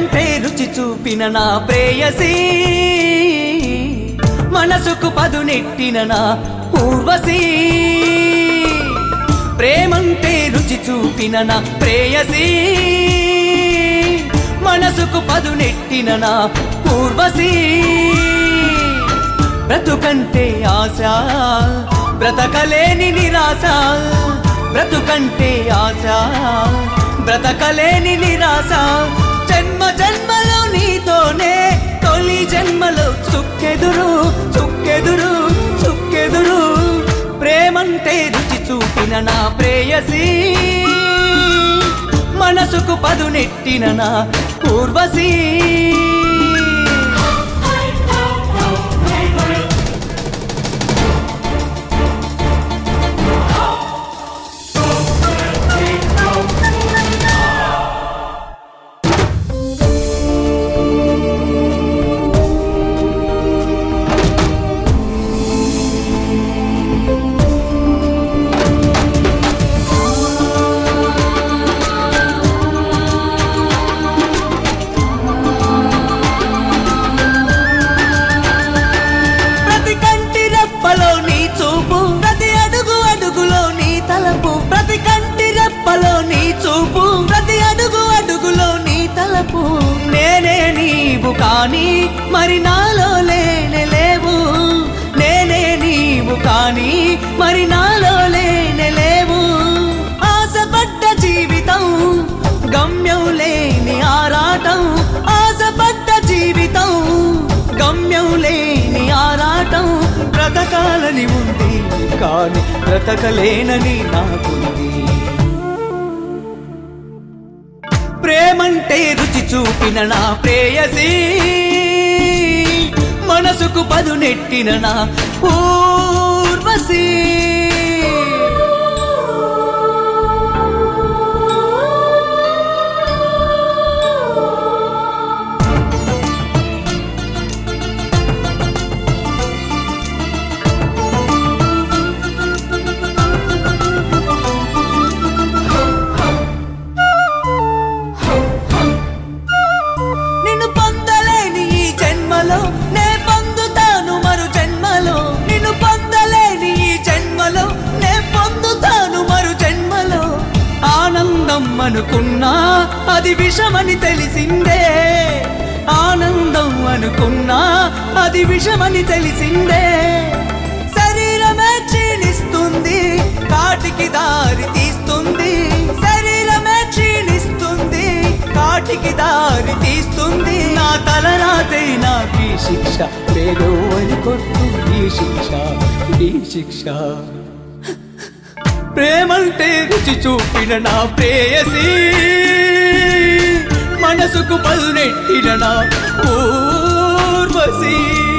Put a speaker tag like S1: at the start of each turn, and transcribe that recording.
S1: ప్రేమంటే రుచి చూపిన నా ప్రేయసి మనసుకు పదునెట్టిన నా ఊర్వశి ప్రేమంటే రుచి చూపిన నా ప్రేయసి మనసుకు పదునెట్టిన నా ఊర్వశి బ్రతుకంటే ఆశ బ్రతకలేని నిరాశ బ్రతుకంటే ఆశ బ్రతకలేని నిరాశ జన్మ జన్మలో నీతోనే తొలి జన్మలో చుక్కెదురు చుక్కెదురు చుక్కెదురు ప్రేమంటే రుచి చూపిన నా ప్రేయసి మనసుకు పదునెట్టిన నా ఊర్వశి ప్రతి కంటి రెప్పలో నీ చూపు ప్రతి అడుగు అడుగులో నీ తలపు నేనే నీవు కానీ మరి నాలో లేవు నేనే నీవు కానీ మరి నాలో లేవు ఆశపడ్డ జీవితం గమ్యం లేని ఆరాటం ఆశపడ్డ జీవితం గమ్యం లేని ఆరాటం బ్రతకాలని ఉంది కానీ బ్రతకలేనని నాకుంది ప్రేమంటే రుచి చూపిన నా ప్రేయసి మనసుకు పదునెట్టిన నా ఊర్వశి నే పొందుతాను మరు జన్మలో నిన్ను పొందలేని ఈ జన్మలో నే పొందుతాను మరు జన్మలో ఆనందం అనుకున్నా అది విషమని తెలిసిందే ఆనందం అనుకున్నా అది విషమని తెలిసిందే శరీరమే క్షీణిస్తుంది కాటికి దారి తీస్తుంది శరీరమే క్షీణిస్తుంది కాటికి దారి తీస్తుంది నా తలరాతే నాకు ఈ శిక్ష వేరే అని కొట్టు ఈ శిక్ష ప్రేమంటే రుచి చూపిన నా ప్రేయసి మనసుకు పదునెట్టిన నా ఊర్వశి